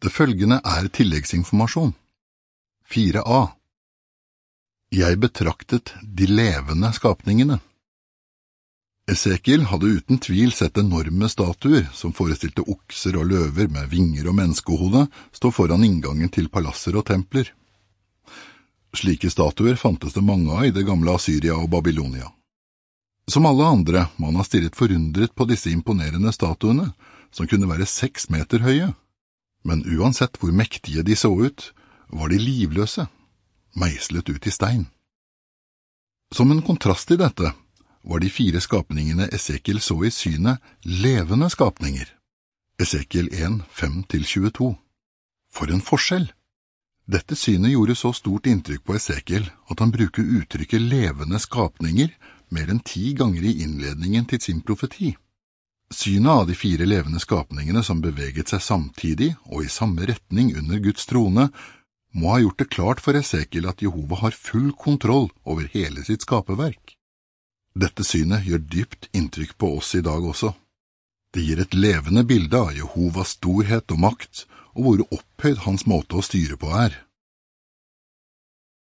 Det følgende tilleggsinformasjon. 4a. Jeg betraktet de levende skapningene. Esekiel hadde uten tvil sett enorme statuer som forestilte okser og løver med vinger og menneskehode stå foran inngangen til palasser og templer. Slike statuer fantes det mange av i det gamle Assyria og Babylonia. Som alle andre må han ha stirret forundret på disse imponerende statuene, som kunne være 6 meter høye. Men uansett hvor mektige de så ut, var de livløse, meislet ut i stein. Som en kontrast til dette var de 4 skapningene Esekiel så i synet levende skapninger. Esekiel 1, 5-22. For en forskjell! Dette synet gjorde så stort inntrykk på Esekiel at han bruker uttrykket levende skapninger mer enn 10 ganger i innledningen til sin profeti. Synet av de 4 levende skapningene som beveget seg samtidig og i samme retning under Guds trone, må ha gjort det klart for Esekiel at Jehova har full kontroll over hele sitt skaperverk. Dette synet gjør dypt inntrykk på oss i dag også. Det gir et levende bilde av Jehovas storhet og makt, og hvor opphøyd hans måte å styre på er.